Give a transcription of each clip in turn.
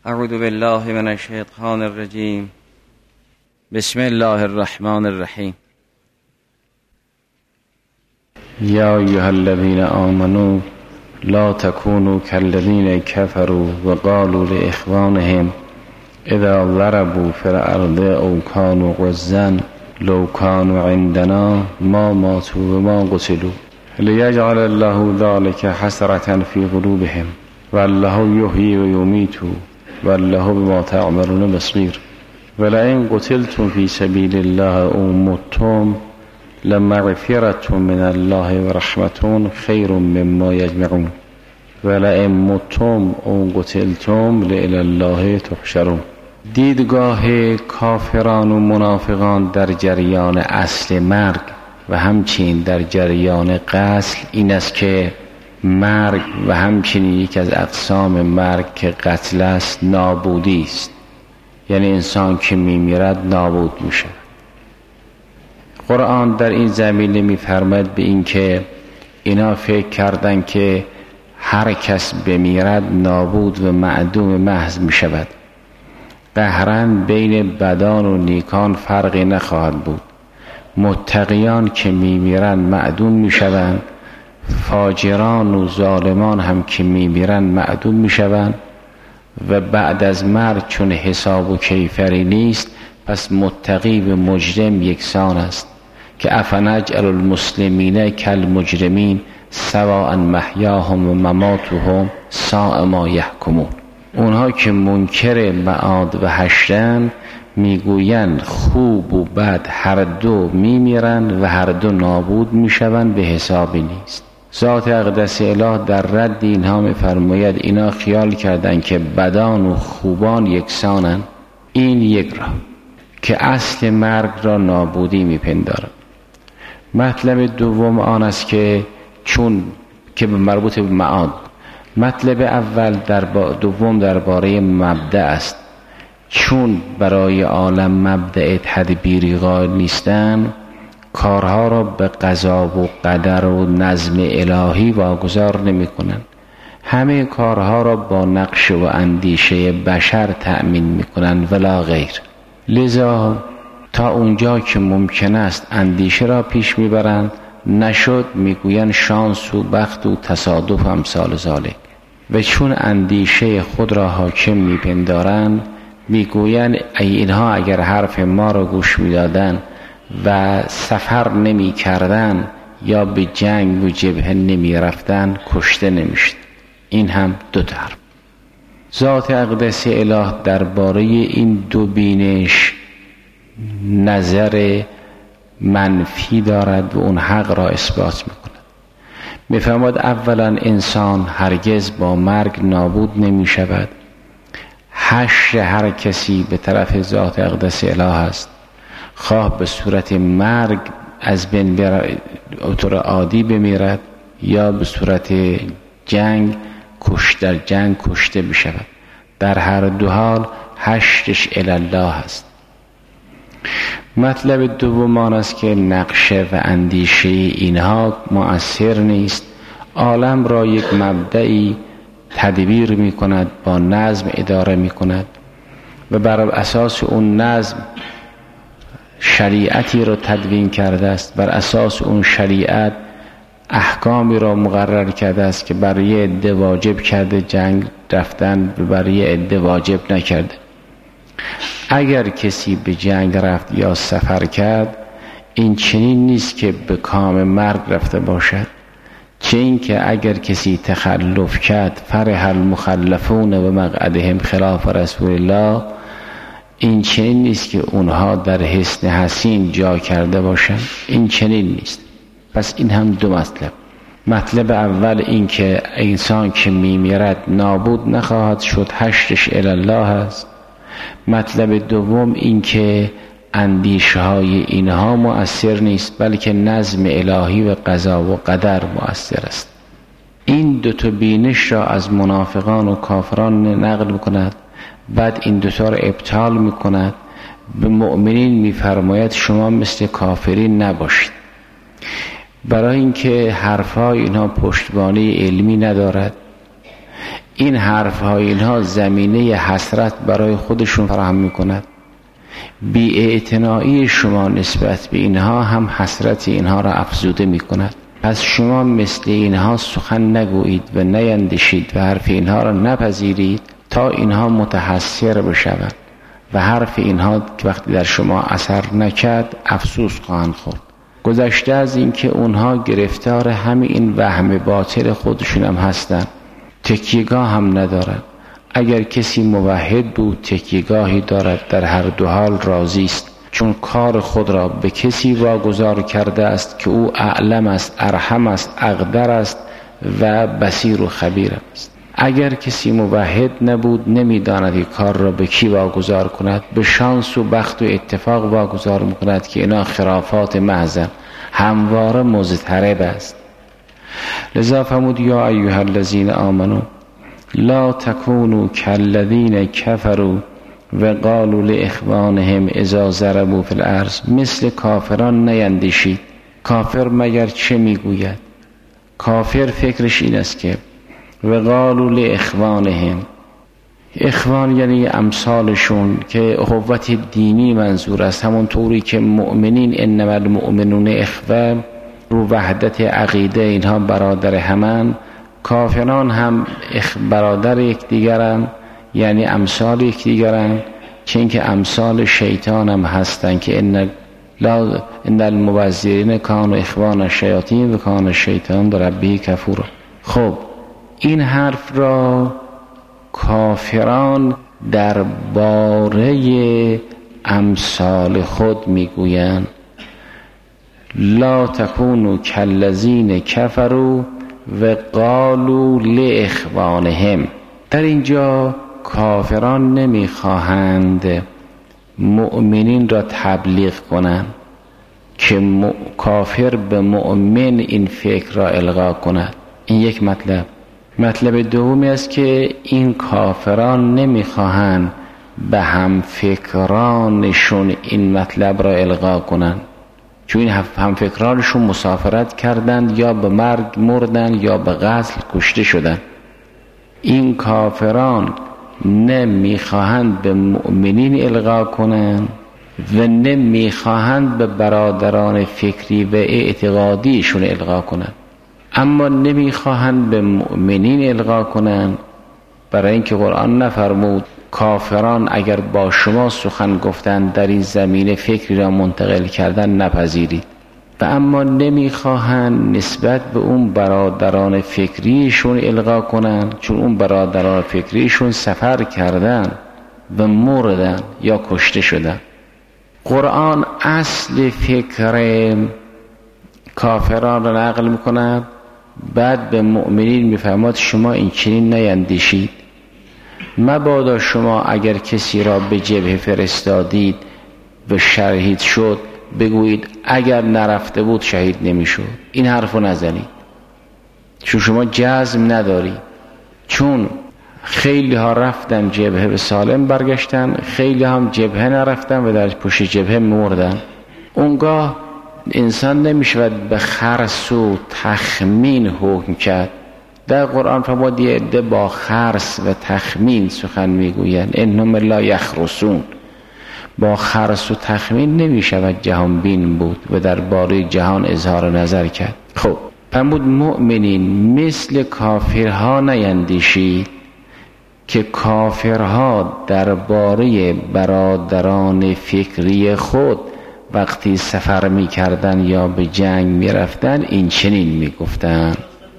اعوذ بالله من الشیطان الرجیم. بسم الله الرحمن الرحیم. یا ایها الذین آمنوا لا تکونوا كالذین كفروا وقالوا لاخوانهم اذا ضربوا في الارض او كانوا غزا لو كانوا عندنا ما ماتوا وما قتلوا ليجعل الله ذلك حسرة في قلوبهم والله يحيي ويميت والله بما تعملون بصير ولئن قتلتم في سبيل الله او متم لمغفرة من الله ورحمة خير مما يجمعون ولئن متم او قتلتم لإلی الله تحشرون. دیدگاه کافران و منافقان در جریان اصل مرگ و همچنین در جریان قتل این است که مرگ و همچنین یک از اقسام مرگ که قتل است نابودی است، یعنی انسان که میمیرد نابود میشه. قرآن در این زمینه میفرماید به این که اینا فکر کردن که هر کس بمیرد نابود و معدوم محض میشود. قهراً بین بدان و نیکان فرقی نخواهد بود. متقیان که میمیرن معدوم میشوند، فاجران و ظالمان هم که میمیرن معدوم میشوند و بعد از مرگ چون حساب و کیفری نیست پس متقی و مجرم یکسان است که افنجعل المسلمین کالمجرمین سواء محیاهم و مماتهم ساء ما یحکمون. اونها که منکر معاد و حشرن میگویند خوب و بد هر دو میمیرند و هر دو نابود میشوند، به حسابی نیست. ذات اقدس اله در رد اینها میفرماید اینا خیال کردند که بدان و خوبان یکسانند. این یک راه که اصل مرگ را نابودی میپندارد. مطلب دوم آن است که چون که مربوط به معاد. مطلب اول دوم درباره مبدأ است. چون برای عالم مبدأ تدبیری قائل نیستند، کارها را به قضا و قدر و نظم الهی واگذار نمی کنند. همه کارها را با نقش و اندیشه بشر تأمین می کنند ولا غیر. لذا تا اونجا که ممکن است اندیشه را پیش می برند، نشد میگویند شانس و بخت و تصادف امثال ذالک. و چون اندیشه خود را حاکم میپندارند میگویند اینها اگر حرف ما را گوش میدادند و سفر نمی کردن یا به جنگ و جبهه نمی رفتن کشته نمیشد. این هم دو طرف. ذات اقدس اله درباره این دو بینش نظر منفی دارد و اون حق را اثبات میکند. میفرماید اولا انسان هرگز با مرگ نابود نمی شود. حشر هر کسی به طرف ذات اقدس اله است، خواه به صورت مرگ از بین طور عادی بمیرد یا به صورت جنگ در جنگ کشته بشود. در هر دو حال حشرش الی الله است. مطلب دوم آن است که نقشه و اندیشه اینها مؤثر نیست. عالم را یک مبدئی تدبیر می کند، با نظم اداره می کند و بر اساس اون نظم شریعتی را تدوین کرده است. بر اساس اون شریعت احکامی را مقرر کرده است که برای عده واجب کرده جنگ رفتن و برای عده واجب نکرده. اگر کسی به جنگ رفت یا سفر کرد این چنین نیست که به کام مرگ رفته باشد، چه این که اگر کسی تخلف کرد فرح المخلفون و مقعدهم خلاف رسول الله، این چنین نیست که اونها در حصن حصین جا کرده باشند. این چنین نیست. پس این هم دو مطلب. مطلب اول این که انسان که میمیرد نابود نخواهد شد، حشرش الی الله است. مطلب دوم این که اندیشه های اینها مؤثر نیست، بلکه نظم الهی و قضا و قدر مؤثر است. این دو تا بینش را از منافقان و کافران نقل میکند، بعد این دو تا را ابطال میکند. به مؤمنین میفرماید شما مثل کافرین نباشید، برای اینکه حرفای اینها پشتوانه علمی ندارد. این حرفهای اینها زمینه حسرت برای خودشون فراهم میکند. بی‌اعتنایی شما نسبت به اینها هم حسرت اینها را افزوده میکند. پس شما مثل اینها سخن نگویید و نیندیشید و حرف اینها را نپذیرید تا اینها متحسر بشوند و حرف اینها که وقتی در شما اثر نکرد افسوس خواهند خورد. گذشته از این که اونها گرفتار همین این وهم باطل خودشون هم هستند، تکیهگاه هم ندارند. اگر کسی موحد بود تکیهگاهی دارد، در هر دو حال راضی است، چون کار خود را به کسی واگذار کرده است که او اعلم است، ارحم است، اقدر است و بصیر و خبیر است. اگر کسی موحد نبود نمیداند که کار را به کی واگذار کند، به شانس و بخت و اتفاق واگذار میکند که اینا خرافات محض همواره مضطرب است. لذا فرمود یا ایها الذین آمنوا لا تکونوا کالذین کفروا و قالوا لاخوانهم اذا ضربوا فی الارض. مثل کافران نیندیشید. کافر مگر چه میگوید؟ کافر فکرش این است که و قالوا لاخوانهم، اخوان یعنی امثالشون که اخوت دینی منظور است، همون طوری که مؤمنین انما المؤمنون اخوه، رو وحدت عقیده اینها برادر همن. کافران هم برادر یکدیگرند، یعنی امثال یکدیگرند، چون که امثال شیطان هم هستند که ان المبذرین کانوا اخوان الشیاطین و کان الشیطان بربه کفورا. خب این حرف را کافران درباره امثال خود میگویند. لا تکونوا کالذین کفروا و قالوا لاخوانهم. در اینجا کافران نمیخواهند مؤمنین را تبلیغ کنند که کافر به مؤمن این فکر را القا کند. این یک مطلب. مطلب دومی است که این کافران نمیخواهند به هم فکرانشون این مطلب را القا کنند، چون این هم فکرانشون مسافرت کردند یا به مرگ مردند یا به قتل کشته شدند. این کافران نمیخواهند به مؤمنین القا کنند و نمیخواهند به برادران فکری و اعتقادیشون القا کنند، اما نمیخواهند به مؤمنین القا کنند برای اینکه قرآن نفرمود کافران اگر با شما سخن گفتند در این زمینه فکری را منتقل کردن نپذیرید، و اما نمیخواهند نسبت به اون برادران فکریشون القا کنند، چون اون برادران فکریشون سفر کردن و مردن یا کشته شدن. قرآن اصل فکر کافران را نقل میکند، بعد به مؤمنین میفرماد شما این چنین نیندیشید. مبادا شما اگر کسی را به جبهه فرستادید و شهید شد بگویید اگر نرفته بود شهید نمیشد. این حرفو نزنید، چون شما جزم ندارید. چون خیلی ها رفتن جبهه به سالم برگشتن، خیلی هم جبهه نرفتن و در پشت جبهه مردن. اونگاه انسان نمیشود به خرس و تخمین حکم کرد. در قرآن فرمود یه عده با خرس و تخمین سخن میگویند، انهم لا یخرسون. با خرس و تخمین نمیشود جهان بین بود و درباره جهان اظهار نظر کرد. خب فرمود مؤمنین مثل کافرها نیندیشید که کافرها درباره برادران فکری خود وقتی سفر میکردن یا به جنگ میرفتن این چنین میگفتن.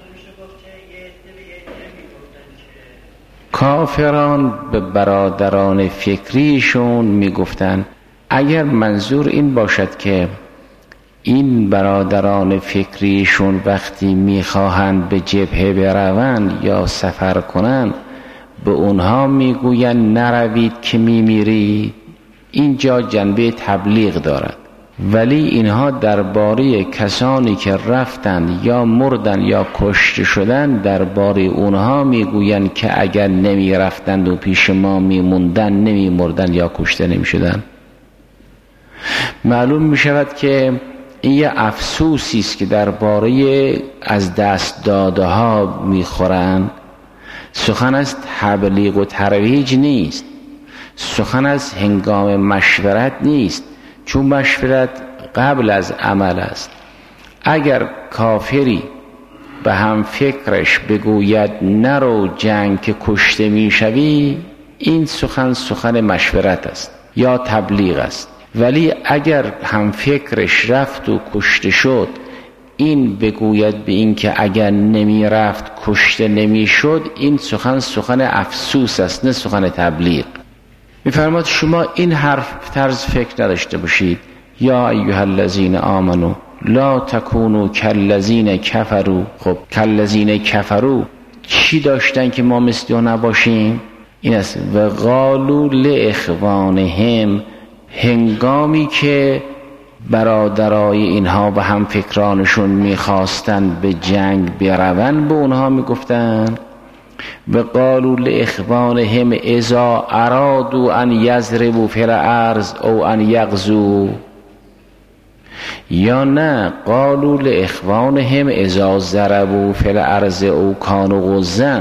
کافران به برادران فکریشون میگفتن. اگر منظور این باشد که این برادران فکریشون وقتی میخواهند به جبهه بروند یا سفر کنند به اونها میگویند نروید که میمیرید، اینجا جنبه تبلیغ دارد. ولی اینها درباره کسانی که رفتند یا مردند یا کشته شدند درباره اونها میگویند که اگر نمی رفتند و پیش ما میموندند نمی مردند یا کشته نمی شدند. معلوم می شود که این یه افسوسی است که درباره از دست داده ها میخورند سخن از تبلیغ و ترویج نیست، سخن از هنگام مشورت نیست، چون مشورت قبل از عمل است. اگر کافری به هم فکرش بگوید نرو جنگ که کشته میشوی، این سخن مشورت است یا تبلیغ است. ولی اگر هم فکرش رفت و کشته شد، این بگوید به این که اگر نمی رفت کشته نمی شد، این سخن افسوس است، نه سخن تبلیغ. می‌فرماد شما این حرف طرز فکر نداشته باشید. یا ایها الذین آمنو لا تکونوا کالذین کفروا. خب کالذین کفروا چی داشتن که ما مثل اون نباشیم؟ این است و قالوا لاخوانهم، هنگامی که برادرای اینها و هم فکرانشون میخواستن به جنگ بروند، به اونها میگفتن و قالوا لاخوانهم اذا ارادوا ان یضربوا فی الارض او ان یغزوا، یا نه قالوا لاخوانهم اذا ضربوا فی الارض او کانوا غزا.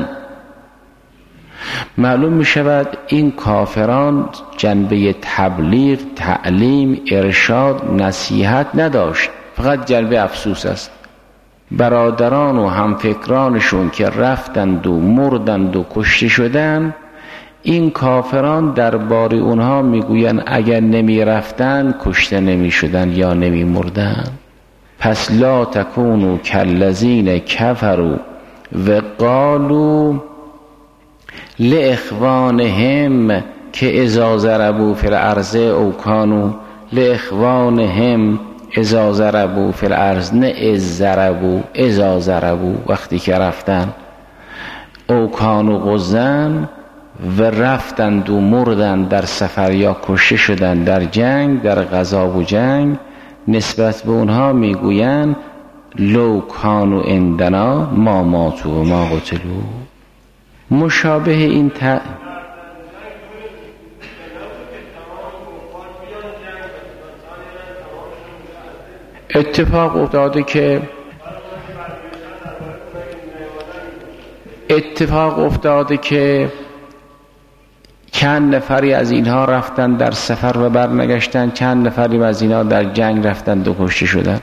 معلوم می شود این کافران جنبه تبلیغ، تعلیم، ارشاد، نصیحت نداشت، فقط جنبه افسوس است. برادران و همفکرانشون که رفتند و مردند و کشته شدند، این کافران درباره اونها میگویند اگر نمی رفتند کشته نمی شدند یا نمی مردند. پس لا تکونوا کالذین کفروا و قالوا لاخوانهم که اذا ضربوا فی الارض او کانوا لاخوانهم اذا ضربوا فی الارض، نه از ضربوا، اذا ضربوا وقتی که رفتن، او کانوا غزا و رفتند و مردند در سفر یا کشته شدند در جنگ، در غزا و جنگ، نسبت به اونها میگویند لو کانوا عندنا ما ماتوا و ما قتلوا. مشابه این اتفاق افتاده که چند نفری از اینها رفتن در سفر و برنگشتن، چند نفری از اینها در جنگ رفتند و کشته شدند.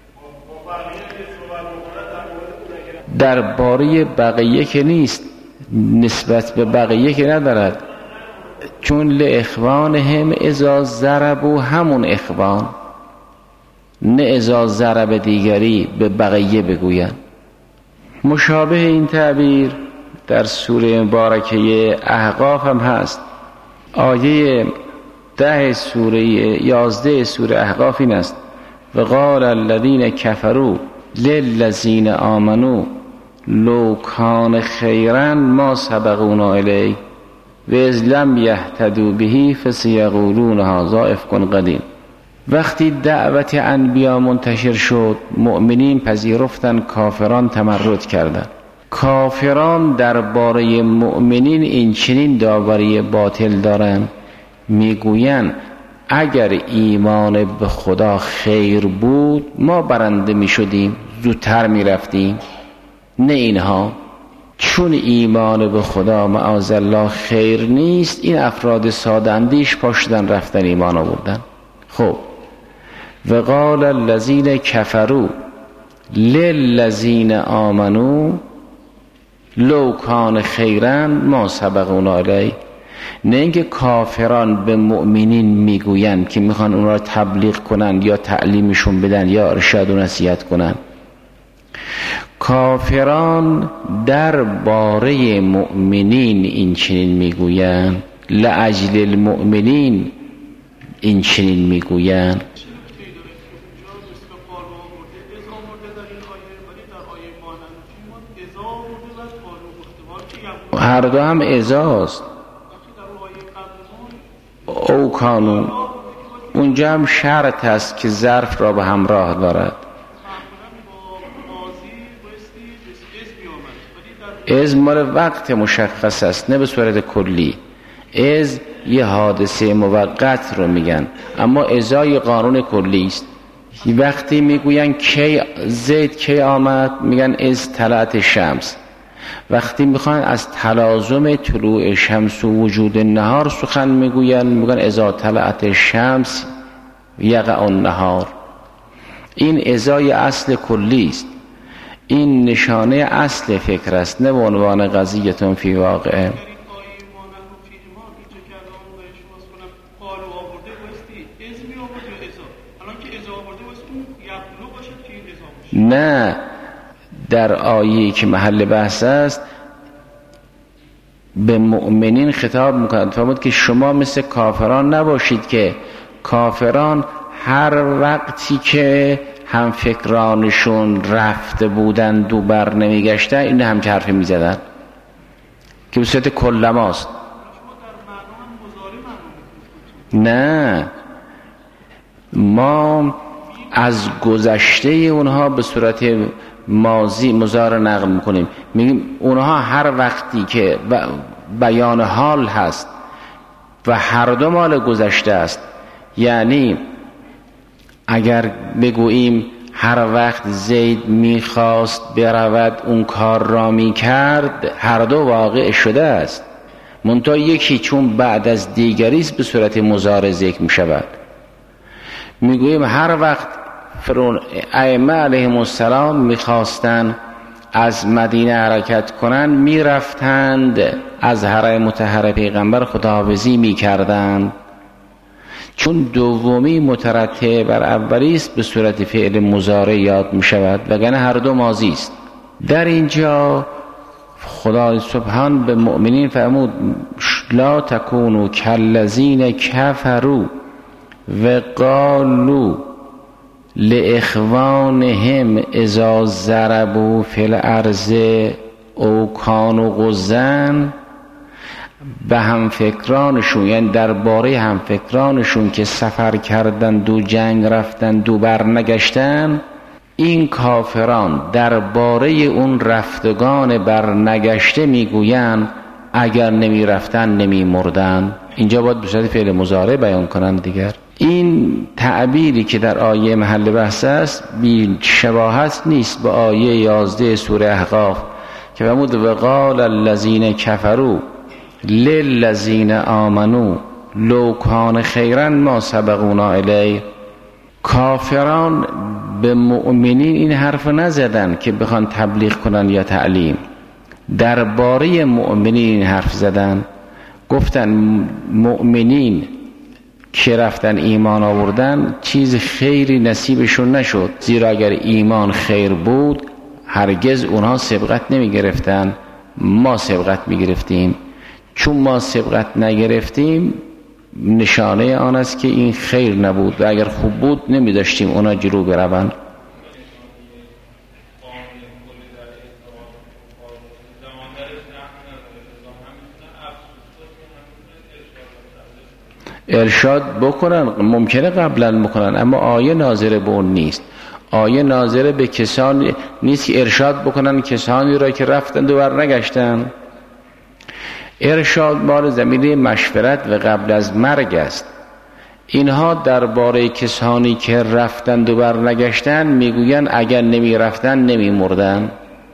درباره بقیه که نیست، نسبت به بقیه که ندارد، چون لاخوانهم اذا ضربوا همون اخوان، نه اذا ضرب دیگری به بقیه بگویند. مشابه این تعبیر در سوره مبارکه احقاف هم هست. آیه 10 سوره 11 سوره احقاف این است و قال الذین کفروا للذین آمنوا لو کان خیرا ما سبقونا الیه و اذ لم یهتدوا به فسیقولون هذا افک قدیم. وقتی دعوت انبیا منتشر شد، مؤمنین پذیرفتن، کافران تمرد کردند. کافران درباره مؤمنین این چنین داوری باطل دارند، میگویند اگر ایمان به خدا خیر بود ما برنده می شدیم، زودتر می رفتیم. نه اینها، چون ایمان به خدا معاذالله خیر نیست، این افراد ساده اندیش پاشدن رفتن ایمان آوردن. خب و قال الذین کفروا للذین آمنوا لو کان خیرا ما سبقونا الیه. نه اینکه کافران به مؤمنین میگویند که میخوان اون را تبلیغ کنن یا تعلیمشون بدن یا ارشاد و نصیحت کنن. کافران درباره مؤمنین این چنین میگویند، لاجل المؤمنین این چنین میگویند. هر دو هم ازاست. او کانون اونجا هم شرط است که ظرف را به همراه دارد. از مال وقت مشخص است، نه به صورت کلی. از یه حادثه موقت رو میگن، اما ازای قانون کلی است. وقتی میگوین کی زید کی آمد، میگن از طلعت شمس. وقتی میخوان از تلازم طلوع شمس و وجود نهار سخن میگن اذا طلعت الشمس یقع النهار. این ازای اصل کلی است، این نشانه اصل فکر است، نه به عنوان قضیتون فی واقعه. نه، در آیه‌ای که محل بحث است به مؤمنین خطاب میکنند، فرمود که شما مثل کافران نباشید که کافران هر وقتی که هم فکرانشون رفته بودند و بر نمیگشتن این هم که حرفی میزدن که به صورت کلماست. نه، ما از گذشته اونها به صورت ماضی مضارع نقل میکنیم، میگیم اونها هر وقتی که بیان حال هست و هر دو مال گذشته است. یعنی اگر بگوییم هر وقت زید میخواست برود اون کار را میکرد، هر دو واقع شده است، منتها یکی چون بعد از دیگری است به صورت مضارع ذکر میشود. میگوییم هر وقت ائمه علیهم السلام میخواستند از مدینه حرکت کنند میرفتند از حرم مطهر پیغمبر خداحافظی میکردند، چون دومی مترتب بر اولی است به صورت فعل مضارع یاد میشود، وگرنه هر دو ماضی است. در اینجا خدای سبحان به مؤمنین فرمود لا تکونوا کالذین کفروا و قالوا لاخوانهم اذا ضربوا فی الارض او کانوا غزا. به هم فکرانشون، یعنی درباره هم فکرانشون که سفر کردند و جنگ رفتند و برنگشتن، این کافران درباره اون رفتگان برنگشته میگویند اگر نمی رفتن نمی مردن. اینجا باید به صورت فعل مضارع بیان کنند دیگر. این تعبیری که در آیه محل بحث است بی شباهت نیست با آیه 11 سوره احقاف که فرمود وقال الذین کفروا للذین آمنوا لو کان خیرا ما سبقونا الیه. کافران به مؤمنین این حرف نزدن که بخوان تبلیغ کنن یا تعلیم، درباره مؤمنین این حرف زدن، گفتن مؤمنین که رفتن ایمان آوردن چیز خیری نصیبشون نشد، زیرا اگر ایمان خیر بود هرگز اونها سبقت نمی گرفتن، ما سبقت می گرفتیم. چون ما سبقت نگرفتیم نشانه آن است که این خیر نبود و اگر خوب بود نمی داشتیم اونا جلو بروند. ارشاد بکنن ممکنه قبلا بکنن، اما آیه ناظر به اون نیست. آیه ناظر به کسانی نیست که ارشاد بکنن کسانی را که رفتند و برنگشتند. ارشاد مال زمینه مشورت و قبل از مرگ است. اینها درباره کسانی که رفتند و برنگشتند میگویند اگر نمی رفتن نمی مردن.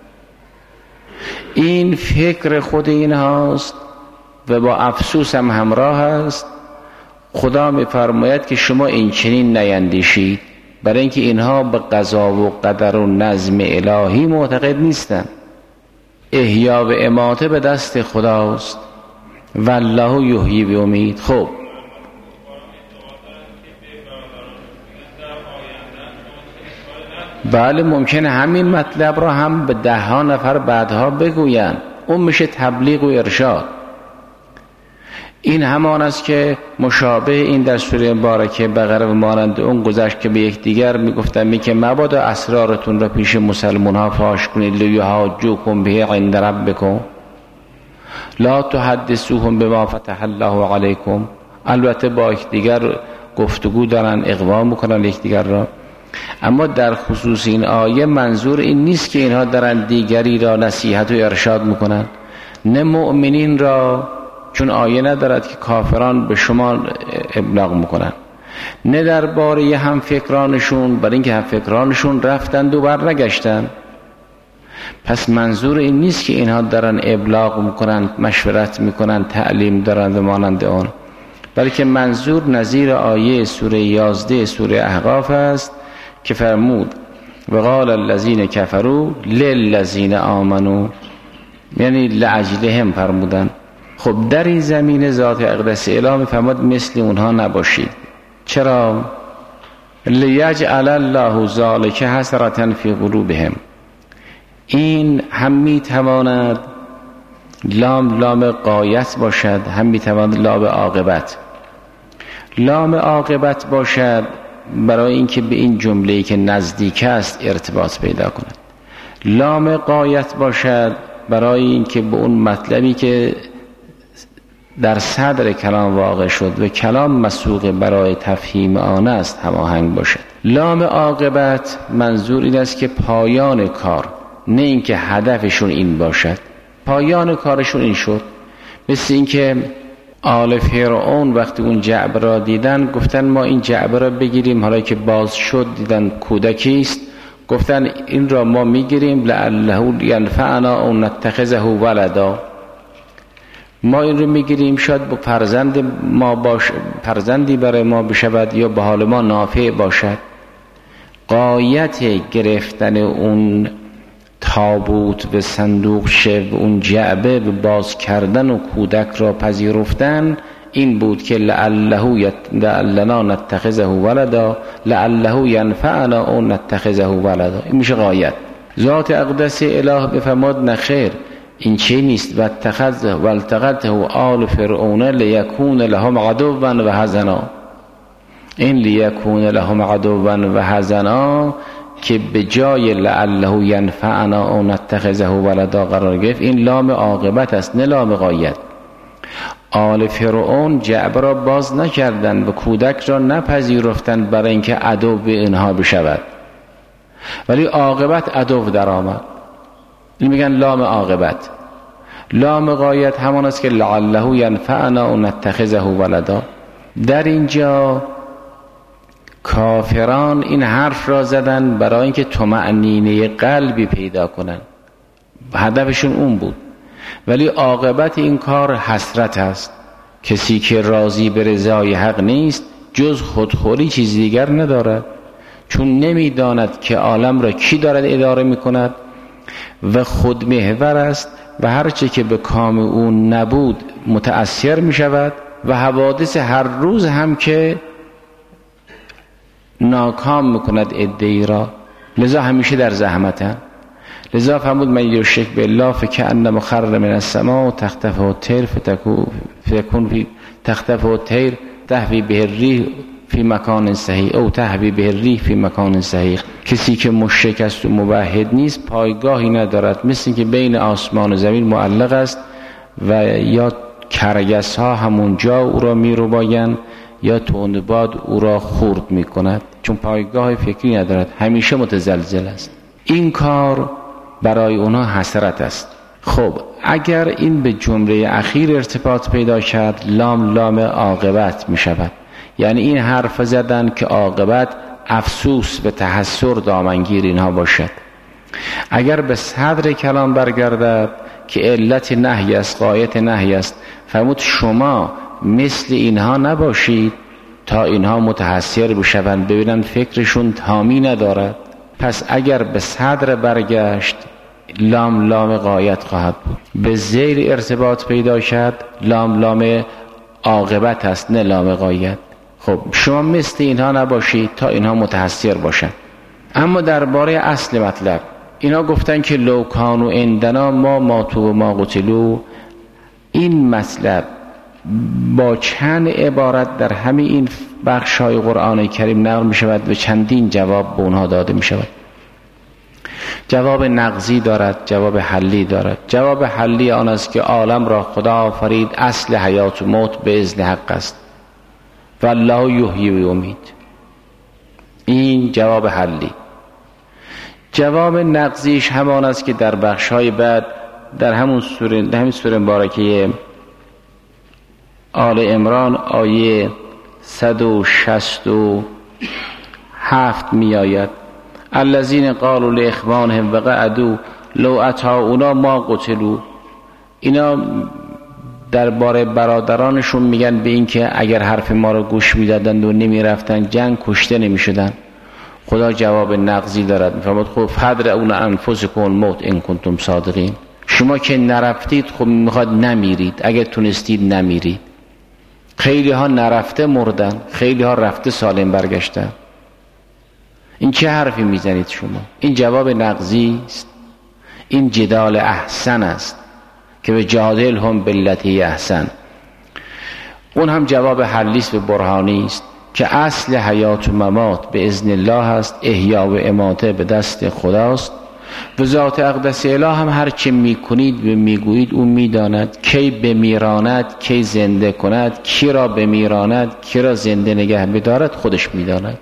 این فکر خود اینهاست و با افسوس هم همراه است. خدا میفرماید که شما این چنین نیندیشید، برای اینکه اینها به قضا و قدر و نظم الهی معتقد نیستند. احیا و اماته به دست خداست والله یحیی و یمیت. خب بله ممکنه همین مطلب را هم به 10 نفر بعدها بگویند، اون میشه تبلیغ و ارشاد. این همان است که مشابه این در سوره مبارکه بقره و مانند اون گذشت که به یکدیگر میگفتن که مبادا اسرارتون را پیش مسلمان ها فاش کنید لیحاجوکم به عند ربکم لا تحدثوهم بما فتح الله علیکم. البته با یکدیگر گفتگو دارن، اقوام میکنن یکدیگر را، اما در خصوص این آیه منظور این نیست که اینها دارن دیگری را نصیحت و ارشاد میکنن، نه مؤمنین را، چون آیه ندارد که کافران به شما ابلاغ میکنن، نه درباره هم فکرانشون، برای اینکه هم فکرانشون رفتند و برنگشتند. پس منظور این نیست که اینها دارن ابلاغ میکنن، مشورت میکنن، تعلیم دارن و مانند آن، بلکه منظور نظیر آیه سوره 11 سوره احقاف است که فرمود وقال الذین کفروا للذین آمنوا، یعنی لاجلهم فرمودن. خب در این زمینه ذات اقدس الهی میفرماد مثل اونها نباشید. چرا؟ لیجعل الله ذلک حسرة فی قلوبهم. این هم میتواند لام غایت باشد، هم میتواند لام عاقبت. لام عاقبت باشد برای اینکه به این جمله‌ای که نزدیک است ارتباط پیدا کند. لام غایت باشد برای اینکه به اون مطلبی که در صدر کلام واقع شد و کلام مسوق برای تفهیم آن است هماهنگ باشد. لام عاقبت منظور این است که پایان کار، نه اینکه هدفشون این باشد. پایان کارشون این شد، مثل اینکه آل فرعون وقتی اون جعبه را دیدن گفتن ما این جعبه را بگیریم، حالا که باز شد دیدن کودکی است، گفتن این را ما میگیریم لعله ینفعنا او نتخذه ولدا، ما این رو میگیریم شاید با فرزندی برای ما بشود یا به حال ما نافع باشد. غایت گرفتن اون تابوت و صندوق و اون جعبه و باز کردن و کودک را پذیرفتن این بود که لعلنا نتخذه ولدا لعله ینفعنا او نتخذه ولدا. این میشه غایت. ذات اقدس اله بفرماد نخیر، این چی نیست. والتقطه آل فرعون لیکون لهم عدوا و حزنا. این لیکون لهم عدوا و حزنا که به جای لعله ینفعنا او نتخذه ولدا قرار گرفت، این لام عاقبت است نه لام غایت. آل فرعون جعبه را باز نکردند و کودک را نپذیرفتند برای اینکه عدو به اینها بشود، ولی عاقبت عدو در آمد. این میگن لام عاقبت. لام غایت همان است که لعله ینفعنا او نتخذه ولدا. در اینجا کافران این حرف را زدن برای اینکه طمأنینه قلبی پیدا کنن، هدفشون اون بود، ولی عاقبت این کار حسرت است. کسی که راضی به رضای حق نیست جز خودخوری چیز دیگر ندارد، چون نمیداند که عالم را کی دارد اداره میکند و خودمحور است و هرچه که به کام اون نبود متأثر میشود و حوادث هر روز هم که ناکام میکند عده‌ای را، لذا همیشه در زحمتن. لذا فرمود من یشرک بالله فکأنما خر من السماء تخطفه الطیر فیکون فی تخطفه الطیر تهوی به الریح فی مکان صحیح او تهوی به الریح فی مکان صحیح. کسی که مشرک است و موحد نیست پایگاهی ندارد، مثل اینکه بین آسمان و زمین معلق است و یا کرگس ها همونجا او را میربایند یا تندباد او را خورد میکند، چون پایگاه فکری ندارد، همیشه متزلزل است. این کار برای اونا حسرت است. خب اگر این به جمله اخیر ارتباط پیدا کرد لام عاقبت می شود، یعنی این حرف زدن که عاقبت افسوس و تحسر دامنگیر اینها باشد. اگر به صدر کلام برگردد که علت نهی است، غایت نهی است، فرمود شما مثل اینها نباشید تا اینها متحسر بشوند، ببینن فکرشون تامی ندارد. پس اگر به صدر برگشت لام غایت خواهد بود. به زیر ارتباط پیدا کرد لام عاقبت است نه لام غایت. خب شما مثل اینها نباشید تا اینها متحسر باشند. اما درباره اصل مطلب اینا گفتن که لو کانوا عندنا ما ماتوا و ما قتلوا. این مطلب با چند عبارت در همه این بخش‌های قرآن کریم نقل می شود و چندین جواب به اونها داده می شود. جواب نقضی دارد، جواب حلی دارد. جواب حلی آن است که عالم را خدا آفرید، اصل حیات و موت به اذن حق است، والله یحیی و یمیت. این جواب حلی. جواب نقضیش همان است که در بخش‌های بعد در همین سوره مبارکه آل عمران آیه 167 می آید الذین قالوا لاخوانهم وقعدوا لو اطاعونا ما قتلوا. اینا درباره برادرانشون میگن به این که اگر حرف ما رو گوش میدادند و نمیرفتن جنگ کشته نمیشدن. خدا جواب نقضی دارد، میفرماد خب فدرؤون انفسکم الموت ان کنتم صادقین. شما که نرفتید خب میخواد نمیرید، اگر تونستید نمیرید. خیلی ها نرفته مردن، خیلی ها رفته سالم برگشتن. این چه حرفی میزنید شما؟ این جواب نقضی است. این جدال احسن است که به جادل هم باللتی احسن. اون هم جواب حلیست و برهانی است که اصل حیات و ممات به اذن الله است، احیا و اماته به دست خداست و ذات اقدس اله هم هر چه میکنید و میگویید او میداند. کی بمیراند، کی زنده کند، کی را بمیراند، کی را زنده نگه بدارد خودش میداند.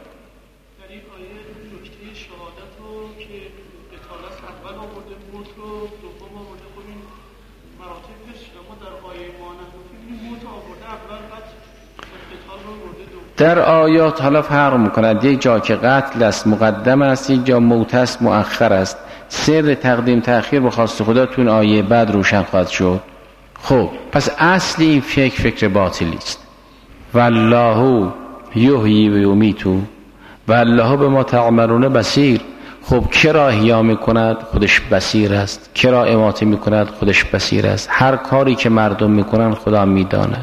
در آیات حالا فرق میکند، یک جا که قتل است مقدم است، یک جا موت است مؤخر است. سر تقدیم تأخیر به خواست خدا تو این آیه بعد روشن خواهد شد. خب پس اصل این فکر باطلی است. والله یحیی و یمیت والله بما تعملون بصیر. خب کرا احیا میکند؟ خودش بصیر است. کرا اماته میکند؟ خودش بصیر است. هر کاری که مردم میکنن خدا میداند.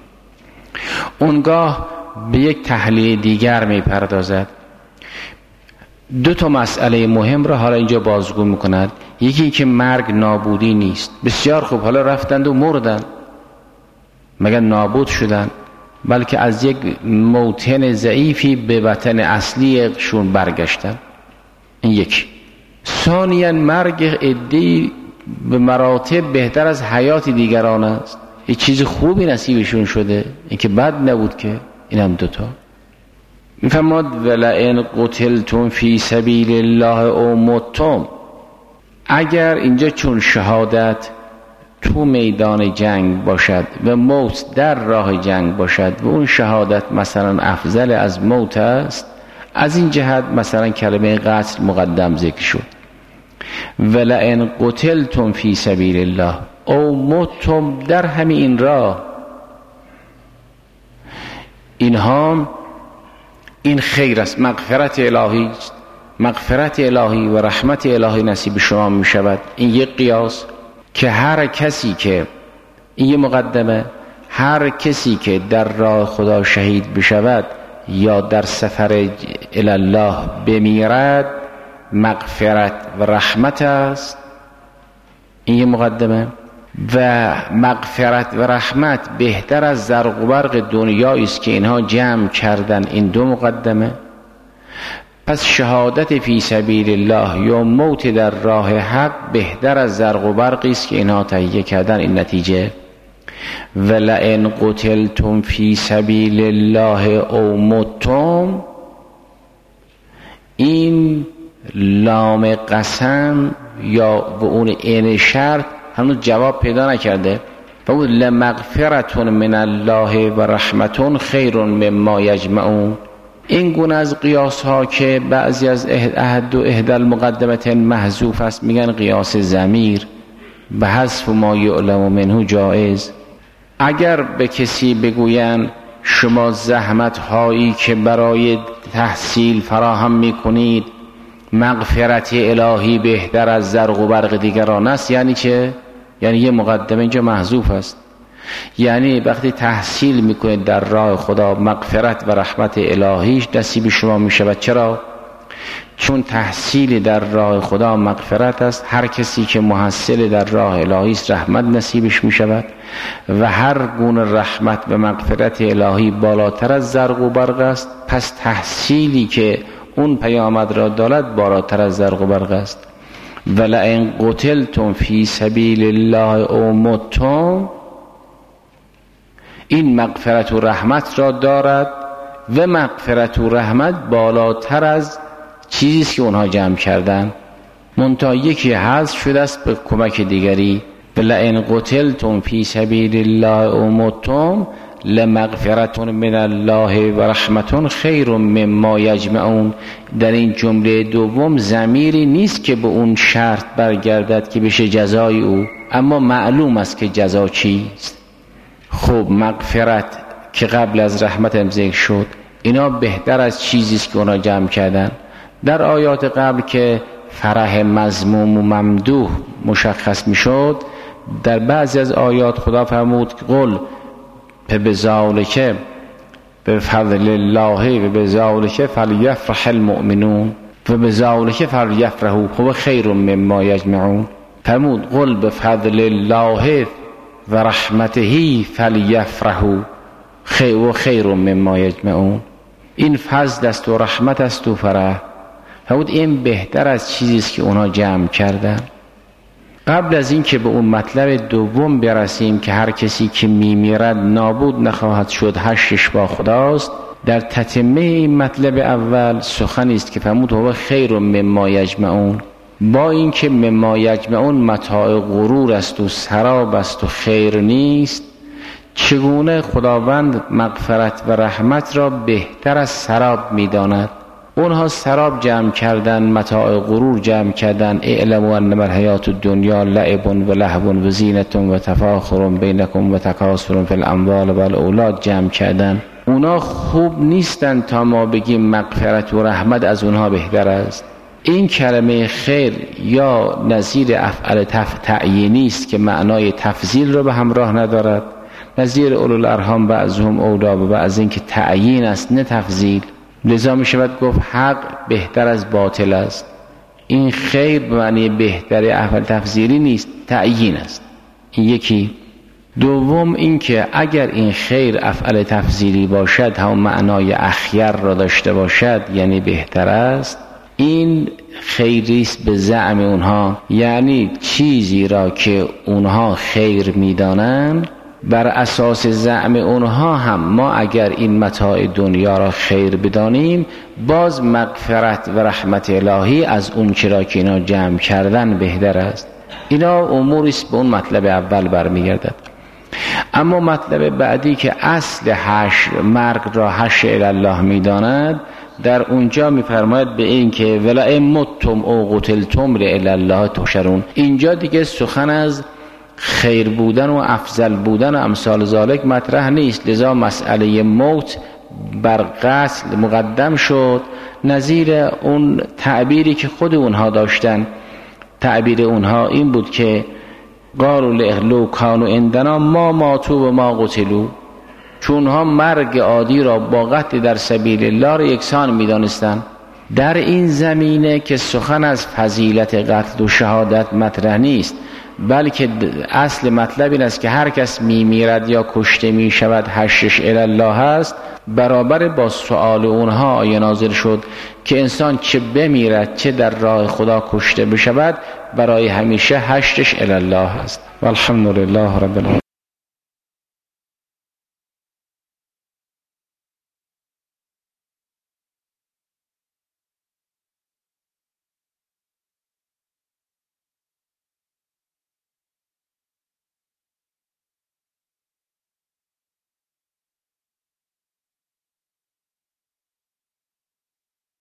اونگاه به یک تحلیل دیگر میپردازد. دو تا مسئله مهم را حالا اینجا بازگو میکند. یکی که مرگ نابودی نیست. بسیار خوب، حالا رفتند و مردن، مگر نابود شدن؟ بلکه از یک موطن ضعیفی به وطن اصلیشون برگشتن. این یک. ثانیاً مرگ عده‌ای به مراتب بهتر از حیات دیگران است. یه چیز خوبی نصیبشون شده، این که بد نبود که. این هم دوتا. میفرماد ولئن قتلتم فی سبیل الله او متم. اگر اینجا چون شهادت تو میدان جنگ باشد و موت در راه جنگ باشد و اون شهادت مثلا افضل از موت است، از این جهت مثلا کلمه قتل مقدم ذکر شد. ولئن قتلتم فی سبیل الله او متم، در همین راه. اینها این خیر است، مغفرت الهی است. مغفرت الهی و رحمت الهی نصیب شما می شود. این یک قیاس که هر کسی که، این یک مقدمه، هر کسی که در راه خدا شهید بشود یا در سفر الله بمیرد مغفرت و رحمت است. این یک مقدمه. و مغفرت و رحمت بهتر از زرق و برق دنیایی است که اینها جمع کردن. این دو مقدمه. پس شهادت فی سبیل الله یا موت در راه حق بهتر از زرق و برقی است که اینها تهیه کردن. این نتیجه. ولئن قتلتم فی سبیل الله او متم، این لام قسم یا و اون این شرط هنوز جواب پیدا نکرده. و اون لمغفرتون من الله و رحمتون خیر مما یجمعون. این گونه از قیاس ها که بعضی از احد و احد المقدمت محذوف است میگن قیاس ضمیر، به حذف ما یعلم منه جایز. اگر به کسی بگوین شما زحمت هایی که برای تحصیل فراهم میکنید مغفرت الهی بهتر از زرق و برق دیگران است، یعنی چه؟ یعنی یه مقدمه اینجا محذوف است. یعنی وقتی تحصیل میکنید در راه خدا مغفرت و رحمت الهیش نصیب شما میشود. چرا؟ چون تحصیل در راه خدا مغفرت است. هر کسی که محصل در راه الهی است رحمت نصیبش میشود و هر گونه رحمت و مغفرت الهی بالاتر از زرق و برق است. پس تحصیلی که اون پیامد را دارد بالاتر از زرق و برق است. ولئن قتلتم فی سبیل الله او متم، این مغفرت و رحمت را دارد و مغفرت و رحمت بالاتر از چیزی که اونها جمع کردن. منتها یکی حذف شده است به کمک دیگری. ولئن قتلتم فی سبیل الله او متم لمغفرة من الله و رحمة خیر مما یجمعون. در این جمله دوم ضمیری نیست که به اون شرط برگردد که بشه جزای او، اما معلوم است که جزا چیست. خب مغفرت که قبل از رحمت ذکر شد، اینا بهتر از چیزی است که اونا جمع کردن. در آیات قبل که فرح مذموم و ممدوح مشخص میشد، در بعضی از آیات خدا فرمود قل بذالک بفضل الله و بذالک فلیفرح المؤمنون و بذالک فلیفرحوا هو خیر مما یجمعون. فرمود قل بفضل الله و رحمته فلیفرحوا و خیر مما یجمعون. این فضل است و رحمت است و فرح. فرمود این بهتر از چیزی است که اونا جمع کردن. قبل از این که به اون مطلب دوم برسیم که هر کسی که میمیرد نابود نخواهد شد، حشرش با خداست، در تتمه این مطلب اول سخنی است که فرمود هو خیر مما یجمعون. با این که مما یجمعون متاع غرور است و سراب است و خیر نیست، چگونه خداوند مغفرت و رحمت را بهتر از سراب میداند. اونها سراب جمع کردن، متاع غرور جمع کردن، اعلموا انما الحیات الدنیا لعب و لهو و زینة و تفاخر بینکم و تکاثر فی الاموال و الاولاد جمع کردن. اونا خوب نیستن تا ما بگیم مغفرت و رحمت از اونها بهتر است. این کلمه خیر یا نظیر افعال تعیینی است که معنای تفضیل رو به همراه ندارد. نظیر اولوالارحام بعضهم اولی و بعض، این که تعیین است نه تفضیل. لذا می شود گفت حق بهتر از باطل است. این خیر به معنی بهتر افعال تفضیلی نیست، تعیین است. این یکی. دوم این که اگر این خیر افعال تفضیلی باشد، هم معنای اخیر را داشته باشد، یعنی بهتر است، این خیریست به زعم اونها، یعنی چیزی را که اونها خیر میدانند بر اساس زعم اونها هم ما اگر این متاع دنیا را خیر بدانیم، باز مغفرت و رحمت الهی از اون چرا که اینا جمع کردن بهتر است. اینا اموریست به اون مطلب اول برمیگردد. اما مطلب بعدی که اصل حشر، مرگ را حشر الله میداند، در اونجا میفرماید به این که ولا متم او قتلتم الی الله تحشرون. اینجا دیگه سخن از خیر بودن و افضل بودن و امثال ذالک مطرح نیست، لذا مسئله موت بر قتل مقدم شد، نظیر اون تعبیری که خود اونها داشتن. تعبیر اونها این بود که قالوا لو کانوا عندنا ما ماتوا و ما قتلوا، چون ها مرگ عادی را با قتل در سبیل الله را یکسان می‌دانستند. در این زمینه که سخن از فضیلت قتل و شهادت مطرح نیست، بلکه اصل مطلب این است که هر کس میمیرد یا کشته میشود حشرش الی الله است. برابر با سؤال اونها آیه نازل شد که انسان چه بمیرد چه در راه خدا کشته بشود، برای همیشه حشرش الی الله است. والحمد لله رب العالمین.